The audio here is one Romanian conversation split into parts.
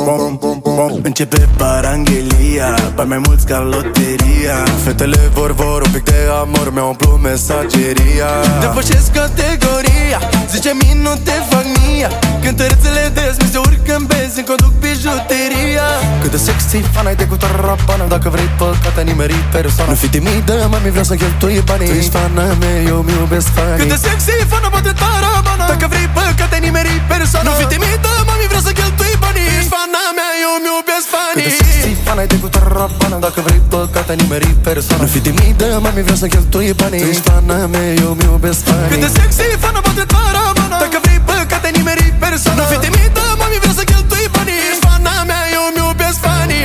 Începe paranghelia, bani mai mulți ca loteria. Fetele vor un pic de amor, mi-au umplut mesageria. Depășesc categoria, zice minute fac mia. Cântărețele des mi se urcă în benzi, conduc bijuteria. Cât de sexy fan ai de cu tarabana. Dacă vrei păcate nimeri persoana. Nu fi timidă, mami, vreau să cheltui banii. Tu ești fana mea, eu mi iubesc fanii. Cât de sexy fan bate tarabana. Dacă vrei păcate nimeri persoana. Nu fi timidă, mami, vreau să cheltui banii. Tu ești fana mea, eu mi iubesc fanii. Cât de sexy fan ai de cu tarabana. Dacă vrei păcate nimeri persoana. Nu fi timidă, mami, vreau să cheltui banii. Tu ești fana mea, eu mi iubesc fanii. Cât de sexy fan bate tarabana. Dacă vrei păcate nimeri persoana. Nu fi timidă, mami, vreau să cheltui banii. Tu ești fana mea, eu mi iubesc fanii.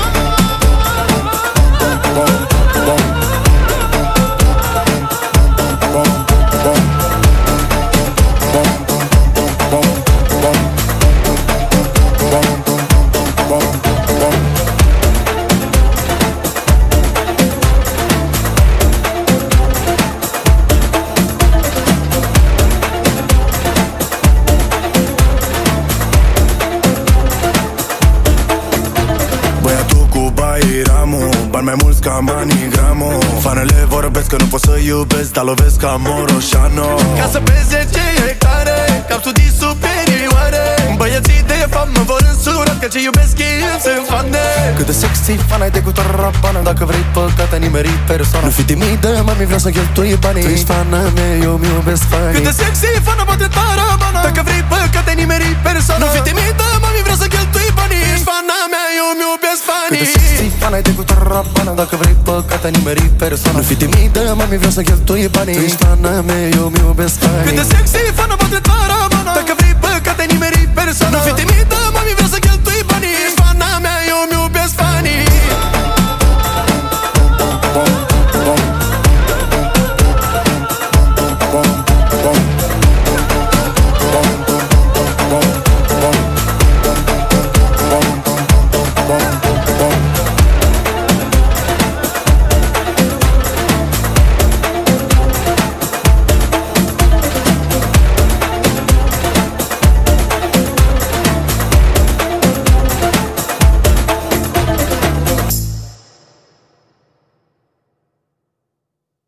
Bani mai mulți ca Manigramo. Fanele vorbesc că nu pot să iubesc, dar lovesc ca Moroșano. Ca să peze 10 hectare, ca studii superioare. Băieții de fapt mă vor însura, că ce iubesc ei îmi sunt fane. Cât de sexy fan ai de cu tarabana. Dacă vrei păcate nimeri persoana. Nu fi timidă, mami, vreau să cheltui banii. Tu ești fana mea, eu mi iubesc fanii. Cât de sexy fan bate tarabana. Dacă vrei păcate nimeri persoana. Nu fi timidă, mami, vreau să cheltui banii. Tu ești fana mea, eu mi iubesc fanii. Cât de sexy fan ai de cu tarabana. Dacă vrei păcate nimeri persoana. Nu fi timidă, mami, vreau să cheltui banii. Tu ești fana mea, eu mi iubesc fanii. Cât de sexy fan bate tarabana. Dacă vrei păcate nimeri persoana. Nu fi timidă,